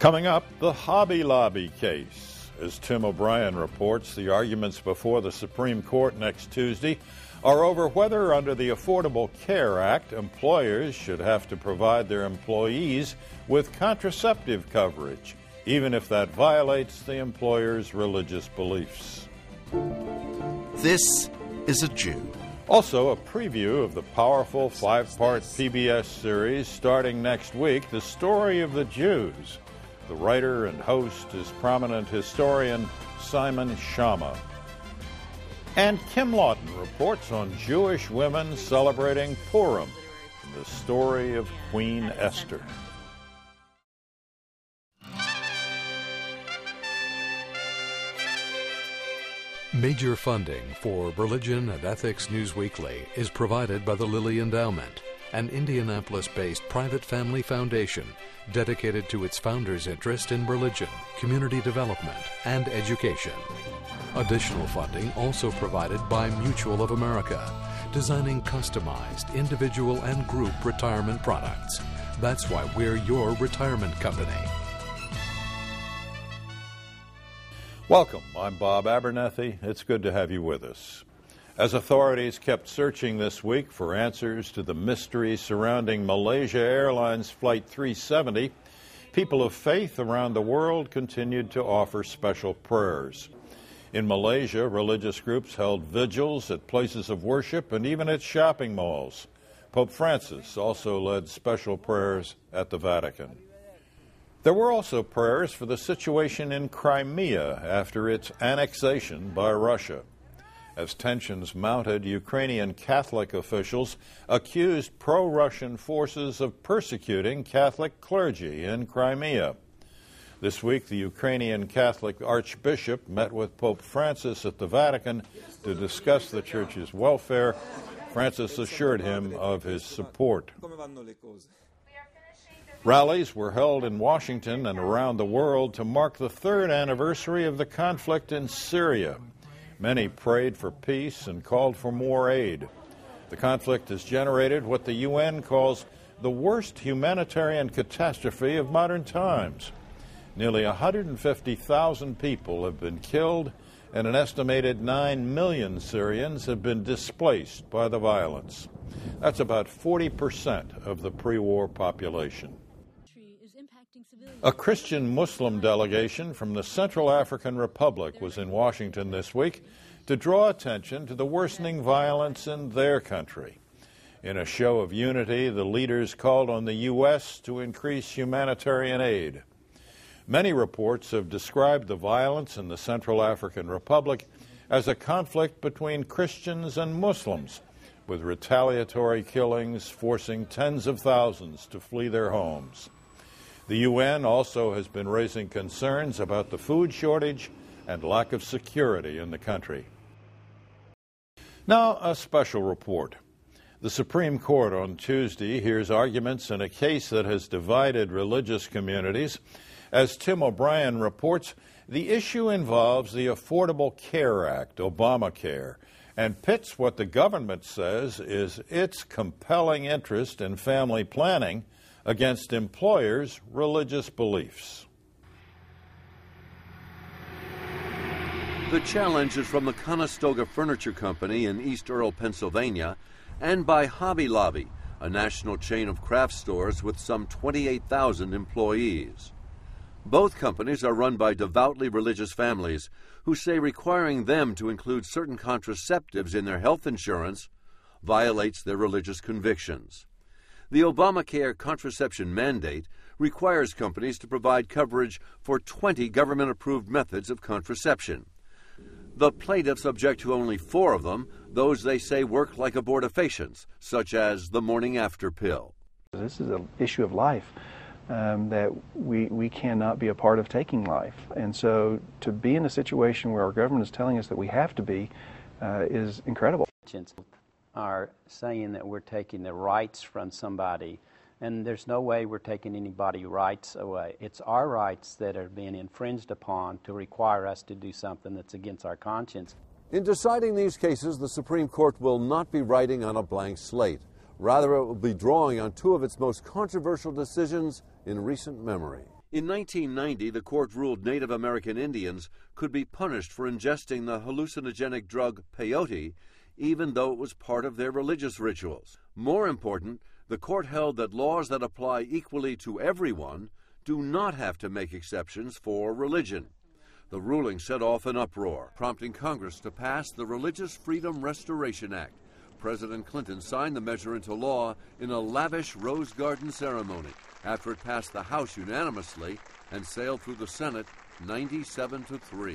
Coming up, the Hobby Lobby case. As Tim O'Brien reports, the arguments before the Supreme Court next Tuesday are over whether, under the Affordable Care Act, employers should have to provide their employees with contraceptive coverage, even if that violates the employer's religious beliefs. This is a Jew. Also, a preview of the powerful 5-part PBS series starting next week, The Story of the Jews. The writer and host is prominent historian Simon Schama. And Kim Lawton reports on Jewish women celebrating Purim, the story of Queen Esther. Major funding for Religion and Ethics News Weekly is provided by the Lilly Endowment, an Indianapolis-based private family foundation dedicated to its founders' interest in religion, community development, and education. Additional funding also provided by Mutual of America, designing customized individual and group retirement products. That's why we're your retirement company. Welcome, I'm Bob Abernethy. It's good to have you with us. As authorities kept searching this week for answers to the mystery surrounding Malaysia Airlines Flight 370, people of faith around the world continued to offer special prayers. In Malaysia, religious groups held vigils at places of worship and even at shopping malls. Pope Francis also led special prayers at the Vatican. There were also prayers for the situation in Crimea after its annexation by Russia. As tensions mounted, Ukrainian Catholic officials accused pro-Russian forces of persecuting Catholic clergy in Crimea. This week, the Ukrainian Catholic Archbishop met with Pope Francis at the Vatican to discuss the Church's welfare. Francis assured him of his support. Rallies were held in Washington and around the world to mark the third anniversary of the conflict in Syria. Many prayed for peace and called for more aid. The conflict has generated what the UN calls the worst humanitarian catastrophe of modern times. Nearly 150,000 people have been killed, and an estimated 9 million Syrians have been displaced by the violence. That's about 40% of the pre-war population. A Christian Muslim delegation from the Central African Republic was in Washington this week to draw attention to the worsening violence in their country. In a show of unity, the leaders called on the U.S. to increase humanitarian aid. Many reports have described the violence in the Central African Republic as a conflict between Christians and Muslims, with retaliatory killings forcing tens of thousands to flee their homes. The UN also has been raising concerns about the food shortage and lack of security in the country. Now, a special report. The Supreme Court on Tuesday hears arguments in a case that has divided religious communities. As Tim O'Brien reports, the issue involves the Affordable Care Act, Obamacare, and pits what the government says is its compelling interest in family planning against employers' religious beliefs. The challenge is from the Conestoga Furniture Company in East Earle, Pennsylvania, and by Hobby Lobby, a national chain of craft stores with some 28,000 employees. Both companies are run by devoutly religious families who say requiring them to include certain contraceptives in their health insurance violates their religious convictions. The Obamacare contraception mandate requires companies to provide coverage for 20 government-approved methods of contraception. The plaintiffs object to only 4 of them, those they say work like abortifacients, such as the morning-after pill. This is an issue of life that we cannot be a part of taking life. And so to be in a situation where our government is telling us that we have to be is incredible. Are saying that we're taking the rights from somebody, and there's no way we're taking anybody's rights away. It's our rights that are being infringed upon to require us to do something that's against our conscience. In deciding these cases, the Supreme Court will not be writing on a blank slate. Rather, it will be drawing on 2 of its most controversial decisions in recent memory. In 1990, the court ruled Native American Indians could be punished for ingesting the hallucinogenic drug peyote, even though it was part of their religious rituals. More important, the court held that laws that apply equally to everyone do not have to make exceptions for religion. The ruling set off an uproar, prompting Congress to pass the Religious Freedom Restoration Act. President Clinton signed the measure into law in a lavish Rose Garden ceremony after it passed the House unanimously and sailed through the Senate 97-3.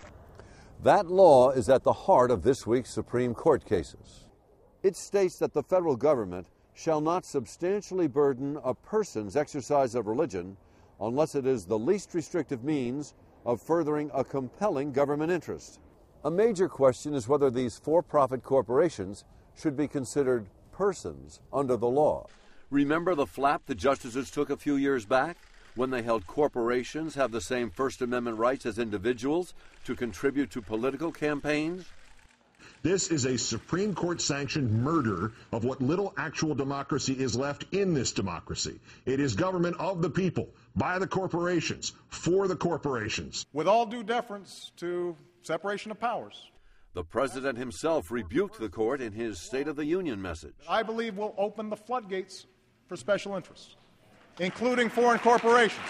That law is at the heart of this week's Supreme Court cases. It states that the federal government shall not substantially burden a person's exercise of religion unless it is the least restrictive means of furthering a compelling government interest. A major question is whether these for-profit corporations should be considered persons under the law. Remember the flap the justices took a few years back when they held corporations have the same First Amendment rights as individuals to contribute to political campaigns? This is a Supreme Court-sanctioned murder of what little actual democracy is left in this democracy. It is government of the people, by the corporations, for the corporations. With all due deference to separation of powers. The president himself rebuked the court in his State of the Union message. I believe will open the floodgates for special interests, including foreign corporations.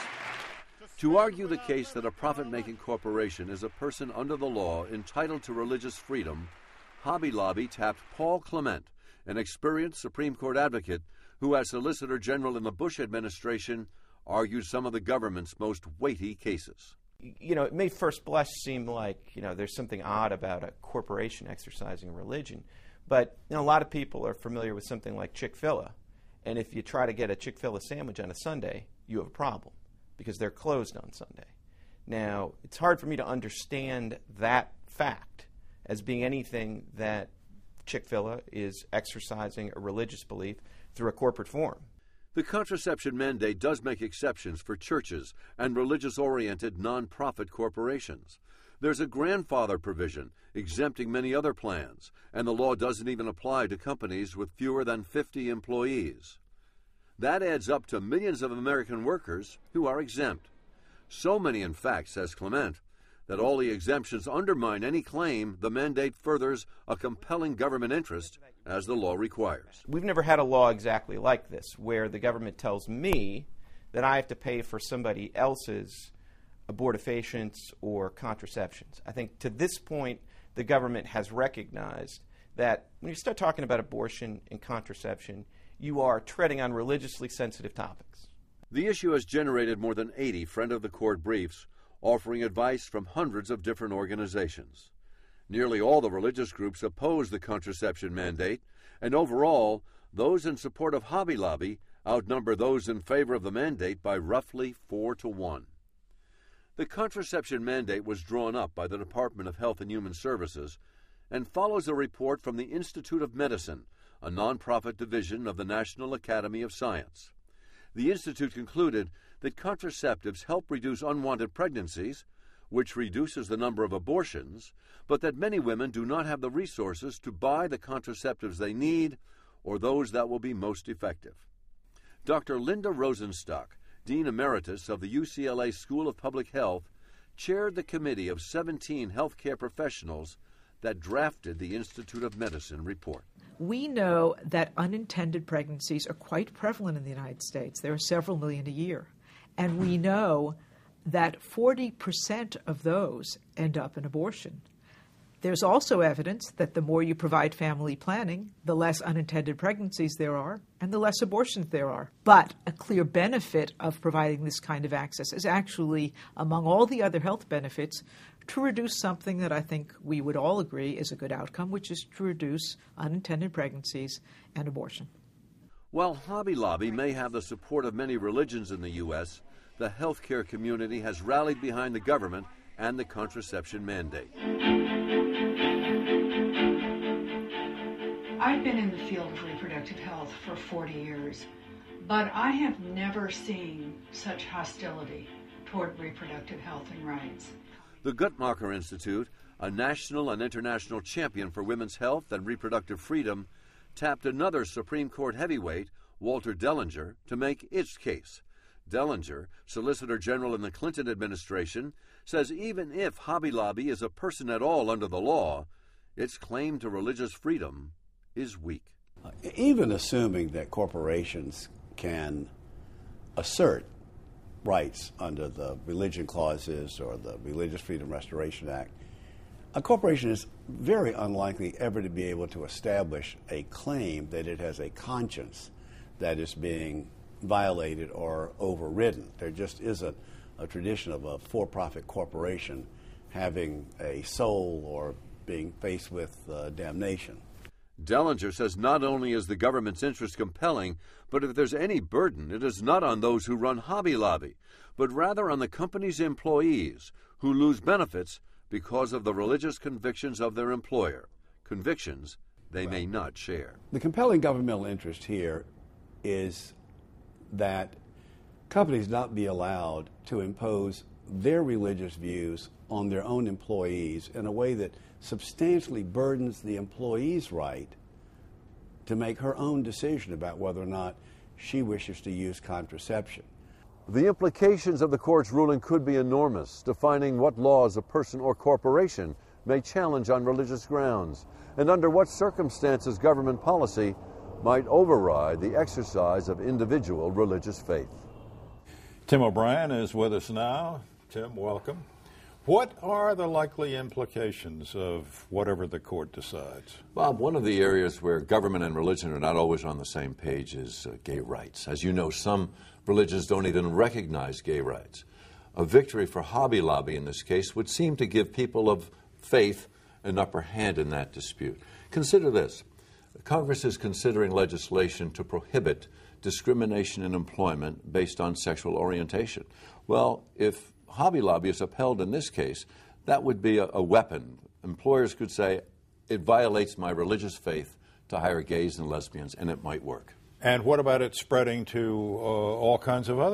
To argue the case that a profit-making corporation is a person under the law entitled to religious freedom, Hobby Lobby tapped Paul Clement, an experienced Supreme Court advocate who, as Solicitor General in the Bush administration, argued some of the government's most weighty cases. You know, it may first blush seem like, there's something odd about a corporation exercising religion, but a lot of people are familiar with something like Chick-fil-A, and if you try to get a Chick-fil-A sandwich on a Sunday, you have a problem because they're closed on Sunday. Now, it's hard for me to understand that fact as being anything that Chick-fil-A is exercising a religious belief through a corporate form. The contraception mandate does make exceptions for churches and religious-oriented nonprofit corporations. There's a grandfather provision exempting many other plans, and the law doesn't even apply to companies with fewer than 50 employees. That adds up to millions of American workers who are exempt. So many, in fact, says Clement, that all the exemptions undermine any claim the mandate furthers a compelling government interest as the law requires. We've never had a law exactly like this, where the government tells me that I have to pay for somebody else's abortifacients or contraceptions. I think to this point, the government has recognized that when you start talking about abortion and contraception, you are treading on religiously sensitive topics. The issue has generated more than 80 friend-of-the-court briefs offering advice from hundreds of different organizations. Nearly all the religious groups oppose the contraception mandate, and overall, those in support of Hobby Lobby outnumber those in favor of the mandate by roughly 4-1. The contraception mandate was drawn up by the Department of Health and Human Services and follows a report from the Institute of Medicine, a nonprofit division of the National Academy of Science. The Institute concluded that contraceptives help reduce unwanted pregnancies, which reduces the number of abortions, but that many women do not have the resources to buy the contraceptives they need or those that will be most effective. Dr. Linda Rosenstock, Dean Emeritus of the UCLA School of Public Health, chaired the committee of 17 healthcare professionals that drafted the Institute of Medicine report. We know that unintended pregnancies are quite prevalent in the United States. There are several million a year. And we know that 40% of those end up in abortion. There's also evidence that the more you provide family planning, the less unintended pregnancies there are and the less abortions there are. But a clear benefit of providing this kind of access is actually, among all the other health benefits, to reduce something that I think we would all agree is a good outcome, which is to reduce unintended pregnancies and abortion. While Hobby Lobby may have the support of many religions in the U.S., the healthcare community has rallied behind the government and the contraception mandate. I've been in the field of reproductive health for 40 years, but I have never seen such hostility toward reproductive health and rights. The Guttmacher Institute, a national and international champion for women's health and reproductive freedom, tapped another Supreme Court heavyweight, Walter Dellinger, to make its case. Dellinger, Solicitor General in the Clinton administration, says even if Hobby Lobby is a person at all under the law, its claim to religious freedom is weak. Even assuming that corporations can assert rights under the religion clauses or the Religious Freedom Restoration Act, a corporation is very unlikely ever to be able to establish a claim that it has a conscience that is being violated or overridden. There just isn't a tradition of a for-profit corporation having a soul or being faced with damnation. Dellinger says not only is the government's interest compelling, but if there's any burden, it is not on those who run Hobby Lobby, but rather on the company's employees who lose benefits because of the religious convictions of their employer, convictions they may not share. The compelling governmental interest here is that companies not be allowed to impose their religious views on their own employees in a way that substantially burdens the employee's right to make her own decision about whether or not she wishes to use contraception. The implications of the court's ruling could be enormous, defining what laws a person or corporation may challenge on religious grounds, and under what circumstances government policy might override the exercise of individual religious faith. Tim O'Brien is with us now. Tim, welcome. What are the likely implications of whatever the court decides? Bob, one of the areas where government and religion are not always on the same page is gay rights. As you know, some religions don't even recognize gay rights. A victory for Hobby Lobby in this case would seem to give people of faith an upper hand in that dispute. Consider this. Congress is considering legislation to prohibit discrimination in employment based on sexual orientation. Well, if Hobby Lobby is upheld in this case, that would be a weapon. Employers could say, it violates my religious faith to hire gays and lesbians, and it might work. And what about it spreading to all kinds of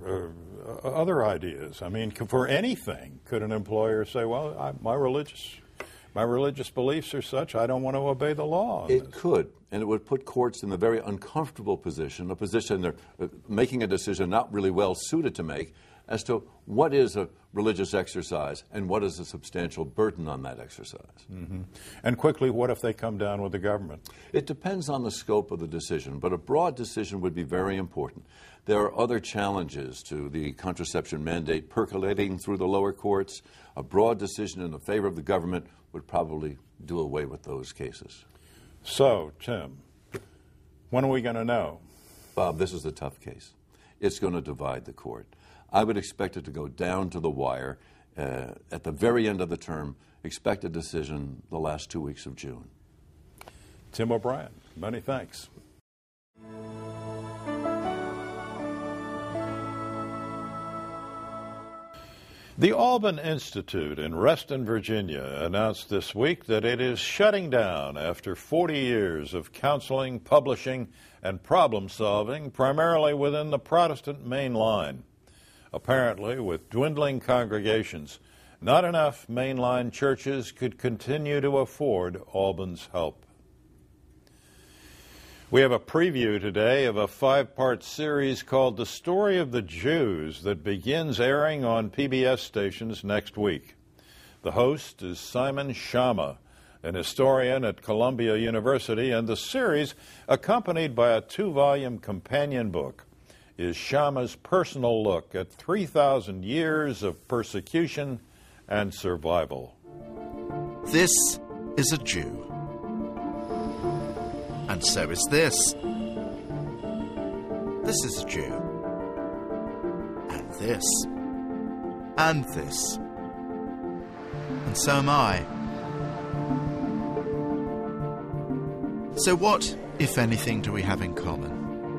other ideas? I mean, for anything, could an employer say, well, my religious beliefs are such, I don't want to obey the law? It could, and it would put courts in a very uncomfortable position, a position they're making a decision not really well suited to make, as to what is a religious exercise and what is a substantial burden on that exercise. Mm-hmm. And quickly, what if they come down with the government? It depends on the scope of the decision, but a broad decision would be very important. There are other challenges to the contraception mandate percolating through the lower courts. A broad decision in the favor of the government would probably do away with those cases. So, Tim, when are we going to know? Bob, this is a tough case. It's going to divide the court. I would expect it to go down to the wire at the very end of the term. Expect a decision the last 2 weeks of June. Tim O'Brien, many thanks. The Alban Institute in Reston, Virginia, announced this week that it is shutting down after 40 years of counseling, publishing, and problem-solving, primarily within the Protestant main line. Apparently, with dwindling congregations, not enough mainline churches could continue to afford Alban's help. We have a preview today of a 5-part series called The Story of the Jews that begins airing on PBS stations next week. The host is Simon Schama, an historian at Columbia University, and the series, accompanied by a 2-volume companion book, is Schama's personal look at 3,000 years of persecution and survival. This is a Jew. And so is this. This is a Jew. And this. And this. And so am I. So what, if anything, do we have in common?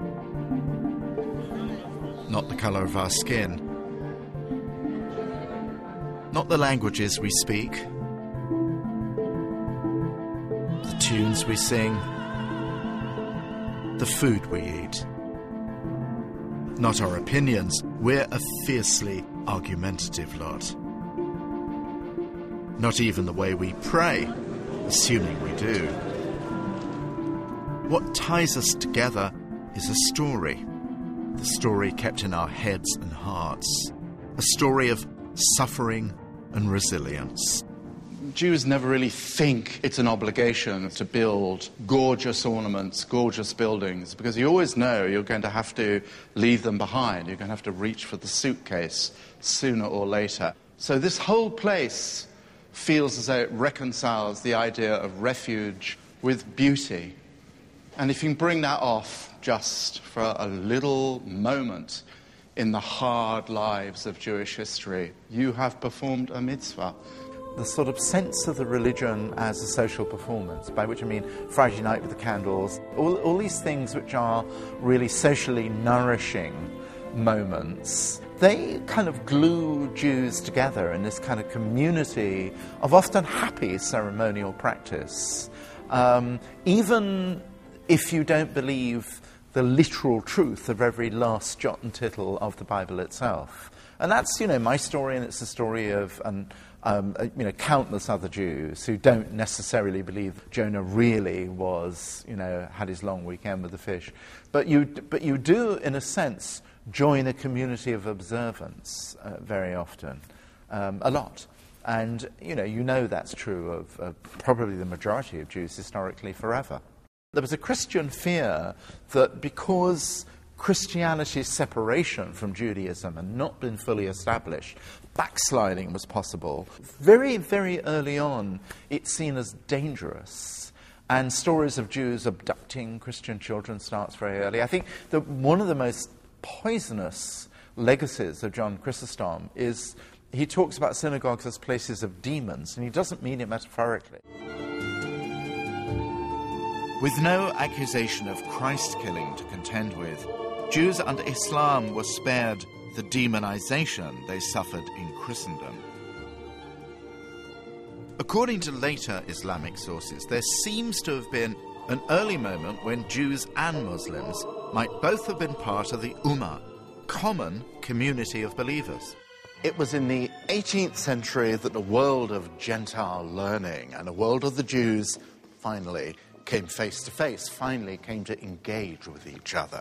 Not the colour of our skin. Not the languages we speak. The tunes we sing. The food we eat. Not our opinions. We're a fiercely argumentative lot. Not even the way we pray, assuming we do. What ties us together is a story. the story kept in our heads and hearts, a story of suffering and resilience. Jews never really think it's an obligation to build gorgeous ornaments, gorgeous buildings, because you always know you're going to have to leave them behind. You're going to have to reach for the suitcase sooner or later. So this whole place feels as though it reconciles the idea of refuge with beauty. And if you can bring that off just for a little moment in the hard lives of Jewish history, you have performed a mitzvah. The sort of sense of the religion as a social performance, by which I mean Friday night with the candles, all these things which are really socially nourishing moments, they kind of glue Jews together in this kind of community of often happy ceremonial practice. Even if you don't believe the literal truth of every last jot and tittle of the Bible itself. And that's, my story, and it's the story of countless other Jews who don't necessarily believe Jonah really was, had his long weekend with the fish. But you do, in a sense, join a community of observance very often, a lot. And, you know that's true of probably the majority of Jews historically forever. There was a Christian fear that because Christianity's separation from Judaism had not been fully established, backsliding was possible. Very, very early on, it's seen as dangerous. And stories of Jews abducting Christian children starts very early. I think that one of the most poisonous legacies of John Chrysostom is he talks about synagogues as places of demons, and he doesn't mean it metaphorically. With no accusation of Christ-killing to contend with, Jews under Islam were spared the demonization they suffered in Christendom. According to later Islamic sources, there seems to have been an early moment when Jews and Muslims might both have been part of the Ummah, common community of believers. It was in the 18th century that a world of Gentile learning and a world of the Jews finally came face to face, finally came to engage with each other.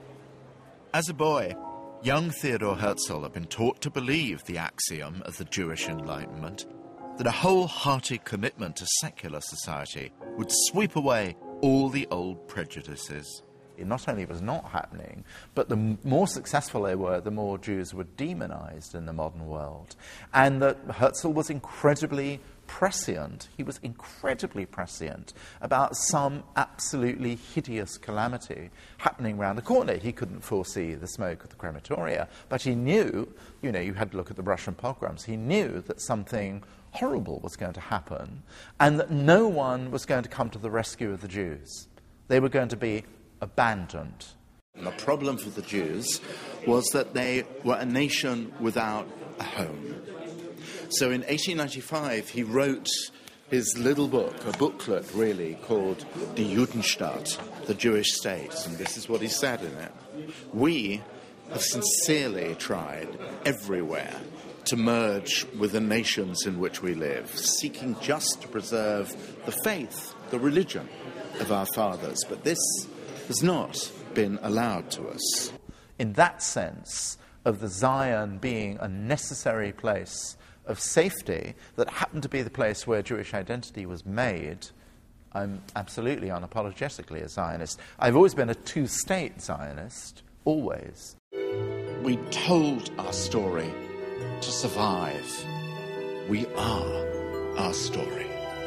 As a boy, young Theodor Herzl had been taught to believe the axiom of the Jewish Enlightenment, that a wholehearted commitment to secular society would sweep away all the old prejudices. It not only was not happening, but the more successful they were, the more Jews were demonized in the modern world. And that Herzl was incredibly prescient. He was incredibly prescient about some absolutely hideous calamity happening around the corner. He couldn't foresee the smoke of the crematoria, but he knew, you had to look at the Russian pogroms, he knew that something horrible was going to happen and that no one was going to come to the rescue of the Jews. They were going to be abandoned. And the problem for the Jews was that they were a nation without a home. So in 1895, he wrote his little book, a booklet really, called Die Judenstaat, the Jewish state. And this is what he said in it. We have sincerely tried everywhere to merge with the nations in which we live, seeking just to preserve the faith, the religion of our fathers. But this has not been allowed to us. In that sense of the Zion being a necessary place of safety that happened to be the place where Jewish identity was made, I'm absolutely unapologetically a Zionist. I've always been a two-state Zionist, always. We told our story to survive. We are our story.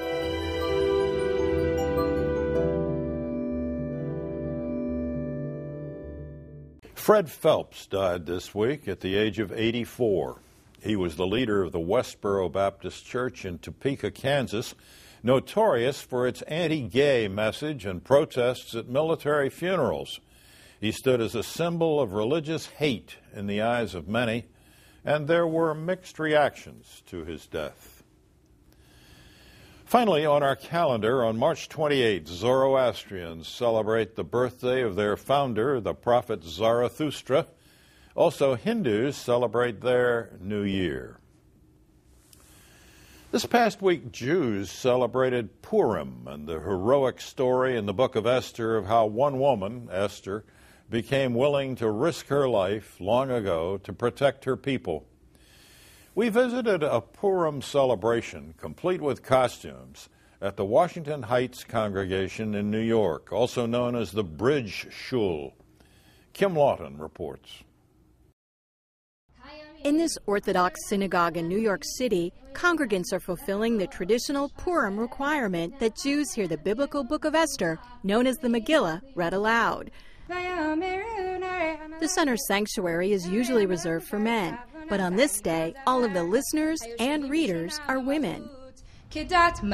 Fred Phelps died this week at the age of 84. He was the leader of the Westboro Baptist Church in Topeka, Kansas, notorious for its anti-gay message and protests at military funerals. He stood as a symbol of religious hate in the eyes of many, and there were mixed reactions to his death. Finally, on our calendar, on March 28th, Zoroastrians celebrate the birthday of their founder, the prophet Zarathustra. Also, Hindus celebrate their New Year. This past week, Jews celebrated Purim and the heroic story in the book of Esther of how one woman, Esther, became willing to risk her life long ago to protect her people. We visited a Purim celebration, complete with costumes, at the Washington Heights congregation in New York, also known as the Bridge Shul. Kim Lawton reports. In this Orthodox synagogue in New York City, congregants are fulfilling the traditional Purim requirement that Jews hear the biblical book of Esther, known as the Megillah, read aloud. The center sanctuary is usually reserved for men, but on this day, all of the listeners and readers are women. There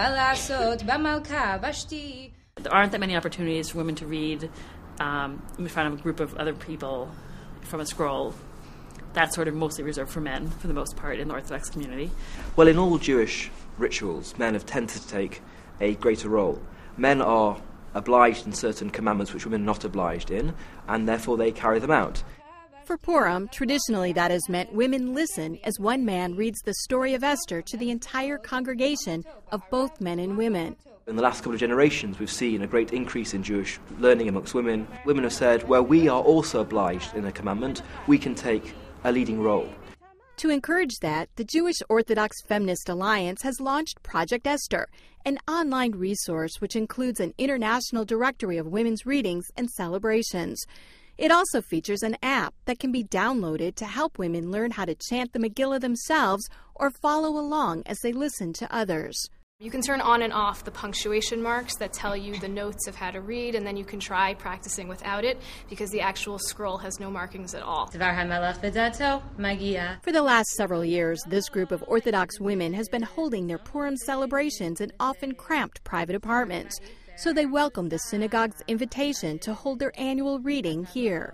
aren't that many opportunities for women to read in front of a group of other people from a scroll. That's sort of mostly reserved for men, for the most part, in the Orthodox community. Well, in all Jewish rituals, men have tended to take a greater role. Men are obliged in certain commandments which women are not obliged in, and therefore they carry them out. For Purim, traditionally that has meant women listen as one man reads the story of Esther to the entire congregation of both men and women. In the last couple of generations, we've seen a great increase in Jewish learning amongst women. Women have said, well, we are also obliged in a commandment, we can take a leading role. To encourage that, the Jewish Orthodox Feminist Alliance has launched Project Esther, an online resource which includes an international directory of women's readings and celebrations. It also features an app that can be downloaded to help women learn how to chant the Megillah themselves or follow along as they listen to others. You can turn on and off the punctuation marks that tell you the notes of how to read, and then you can try practicing without it because the actual scroll has no markings at all. For the last several years, this group of Orthodox women has been holding their Purim celebrations in often cramped private apartments. So they welcomed the synagogue's invitation to hold their annual reading here.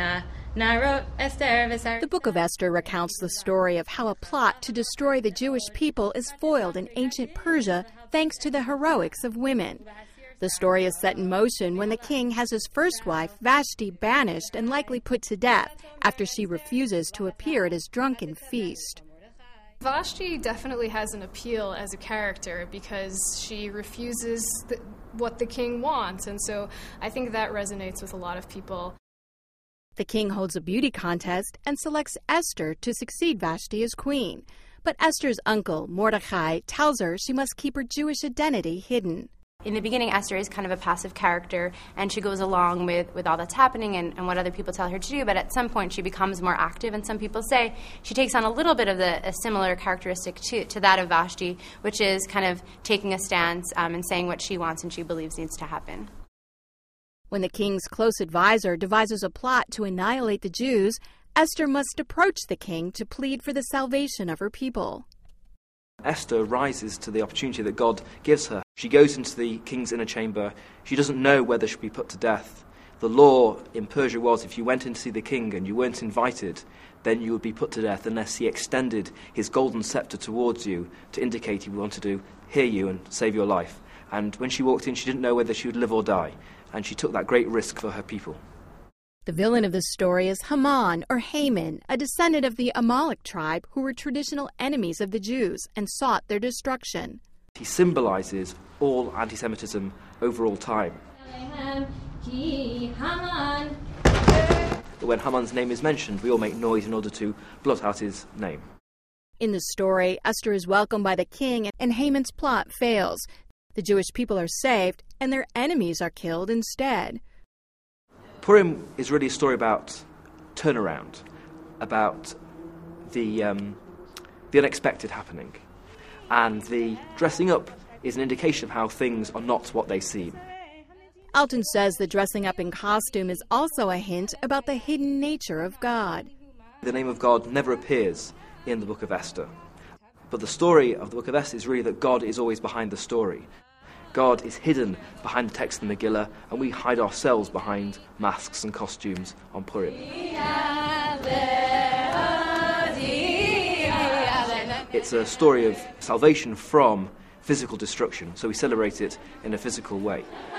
The Book of Esther recounts the story of how a plot to destroy the Jewish people is foiled in ancient Persia thanks to the heroics of women. The story is set in motion when the king has his first wife, Vashti, banished and likely put to death after she refuses to appear at his drunken feast. Vashti definitely has an appeal as a character because she refuses what the king wants, and so I think that resonates with a lot of people. The king holds a beauty contest and selects Esther to succeed Vashti as queen. But Esther's uncle, Mordecai, tells her she must keep her Jewish identity hidden. In the beginning, Esther is kind of a passive character, and she goes along with all that's happening and what other people tell her to do, but at some point she becomes more active, and some people say she takes on a little bit of a similar characteristic to that of Vashti, which is kind of taking a stance and saying what she wants and she believes needs to happen. When the king's close advisor devises a plot to annihilate the Jews, Esther must approach the king to plead for the salvation of her people. Esther rises to the opportunity that God gives her. She goes into the king's inner chamber. She doesn't know whether she'll be put to death. The law in Persia was if you went in to see the king and you weren't invited, then you would be put to death unless he extended his golden scepter towards you to indicate he wanted to hear you and save your life. And when she walked in, she didn't know whether she would live or die, and she took that great risk for her people. The villain of this story is Haman, or Haman, a descendant of the Amalek tribe who were traditional enemies of the Jews and sought their destruction. He symbolizes all anti-Semitism over all time. When Haman's name is mentioned, we all make noise in order to blot out his name. In the story, Esther is welcomed by the king and Haman's plot fails. The Jewish people are saved and their enemies are killed instead. Purim is really a story about turnaround, about the unexpected happening. And the dressing up is an indication of how things are not what they seem. Alton says the dressing up in costume is also a hint about the hidden nature of God. The name of God never appears in the Book of Esther. But the story of the Book of Esther is really that God is always behind the story. God is hidden behind the text of the Megillah, and we hide ourselves behind masks and costumes on Purim. It's a story of salvation from physical destruction, so we celebrate it in a physical way.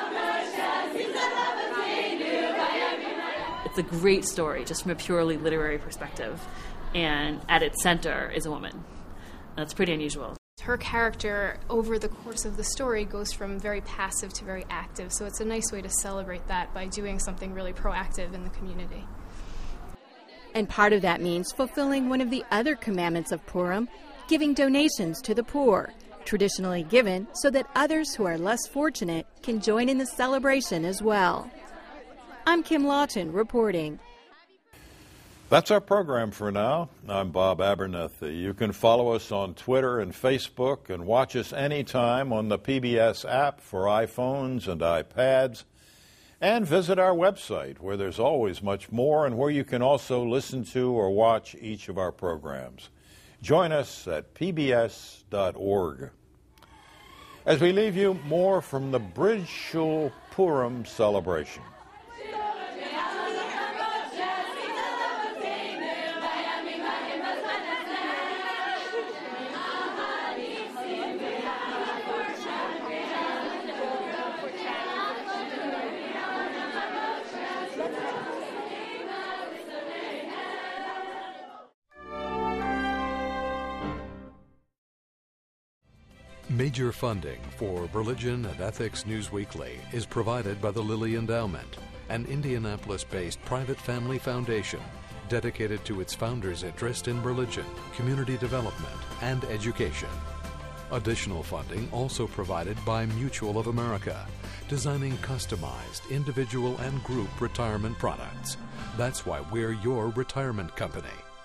It's a great story, just from a purely literary perspective, and at its center is a woman. That's pretty unusual. her character over the course of the story goes from very passive to very active. So it's a nice way to celebrate that by doing something really proactive in the community. And part of that means fulfilling one of the other commandments of Purim, giving donations to the poor, traditionally given so that others who are less fortunate can join in the celebration as well. I'm Kim Lawton reporting. That's our program for now. I'm Bob Abernethy. You can follow us on Twitter and Facebook and watch us anytime on the PBS app for iPhones and iPads. And visit our website, where there's always much more and where you can also listen to or watch each of our programs. Join us at pbs.org. As we leave you, more from the Bridge Shul Purim celebration. Major funding for Religion and Ethics News Weekly is provided by the Lilly Endowment, an Indianapolis-based private family foundation dedicated to its founders' interest in religion, community development, and education. Additional funding also provided by Mutual of America, designing customized individual and group retirement products. That's why we're your retirement company.